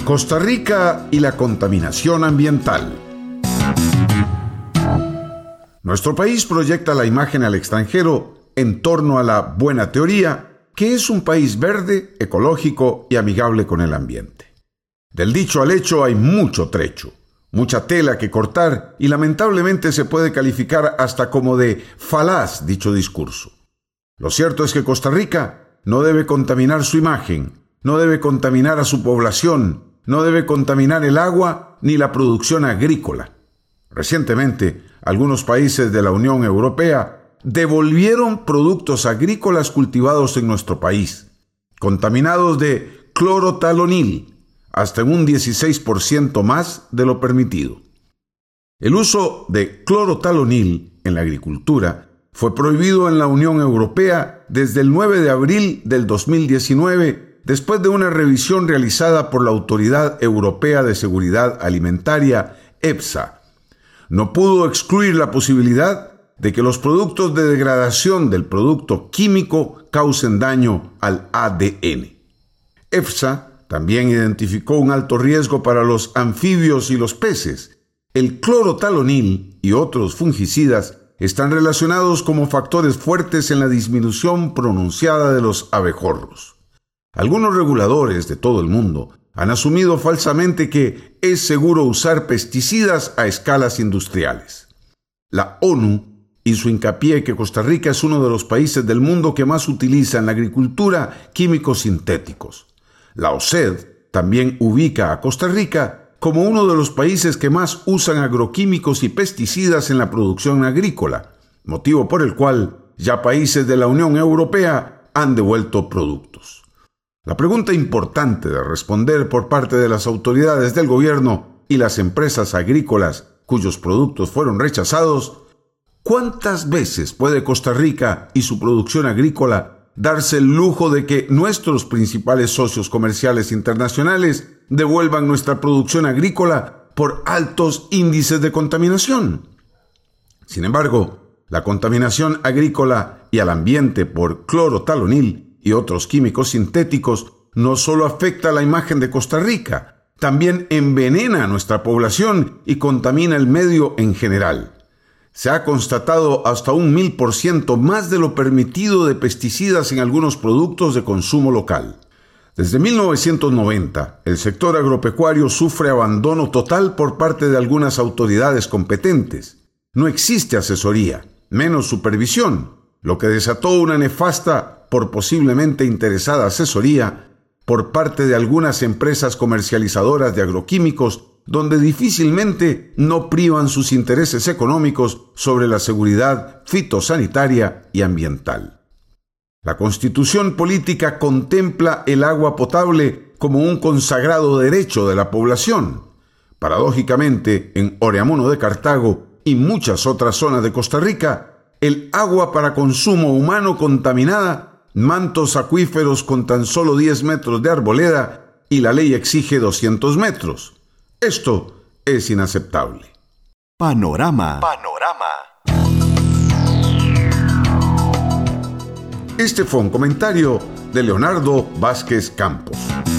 Costa Rica y la contaminación ambiental. Nuestro país proyecta la imagen al extranjero en torno a la buena teoría, que es un país verde, ecológico y amigable con el ambiente. Del dicho al hecho hay mucho trecho, mucha tela que cortar y lamentablemente se puede calificar hasta como de falaz dicho discurso. Lo cierto es que Costa Rica no debe contaminar su imagen, no debe contaminar a su población, no debe contaminar el agua ni la producción agrícola. Recientemente, algunos países de la Unión Europea devolvieron productos agrícolas cultivados en nuestro país, contaminados de clorotalonil, hasta en un 16% más de lo permitido. El uso de clorotalonil en la agricultura fue prohibido en la Unión Europea desde el 9 de abril del 2019, después de una revisión realizada por la Autoridad Europea de Seguridad Alimentaria, EFSA. No pudo excluir la posibilidad de que los productos de degradación del producto químico causen daño al ADN. EFSA también identificó un alto riesgo para los anfibios y los peces. El clorotalonil y otros fungicidas están relacionados como factores fuertes en la disminución pronunciada de los abejorros. Algunos reguladores de todo el mundo han asumido falsamente que es seguro usar pesticidas a escalas industriales. La ONU hizo hincapié que Costa Rica es uno de los países del mundo que más utiliza en la agricultura químicos sintéticos. La OCDE también ubica a Costa Rica como uno de los países que más usan agroquímicos y pesticidas en la producción agrícola, motivo por el cual ya países de la Unión Europea han devuelto productos. La pregunta importante de responder por parte de las autoridades del gobierno y las empresas agrícolas cuyos productos fueron rechazados: ¿cuántas veces puede Costa Rica y su producción agrícola darse el lujo de que nuestros principales socios comerciales internacionales devuelvan nuestra producción agrícola por altos índices de contaminación? Sin embargo, la contaminación agrícola y al ambiente por clorotalonil y otros químicos sintéticos no solo afecta la imagen de Costa Rica, también envenena a nuestra población y contamina el medio en general. Se ha constatado hasta un 1000% más de lo permitido de pesticidas en algunos productos de consumo local. Desde 1990, el sector agropecuario sufre abandono total por parte de algunas autoridades competentes. No existe asesoría, menos supervisión, lo que desató una nefasta, por posiblemente interesada asesoría, por parte de algunas empresas comercializadoras de agroquímicos, donde difícilmente no privan sus intereses económicos sobre la seguridad fitosanitaria y ambiental. La Constitución política contempla el agua potable como un consagrado derecho de la población. Paradójicamente, en Oreamuno de Cartago y muchas otras zonas de Costa Rica, el agua para consumo humano contaminada, mantos acuíferos con tan solo 10 metros de arboleda y la ley exige 200 metros. Esto es inaceptable. Panorama. Este fue un comentario de Leonardo Vázquez Campos.